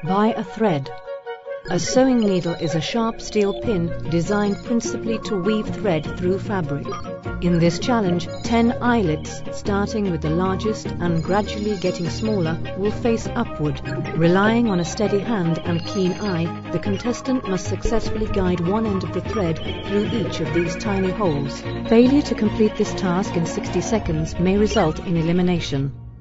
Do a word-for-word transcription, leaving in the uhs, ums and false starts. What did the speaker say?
By a thread. A sewing needle is a sharp steel pin designed principally to weave thread through fabric. In this challenge, ten eyelets, starting with the largest and gradually getting smaller, will face upward. Relying on a steady hand and keen eye, the contestant must successfully guide one end of the thread through each of these tiny holes. Failure to complete this task in sixty seconds may result in elimination.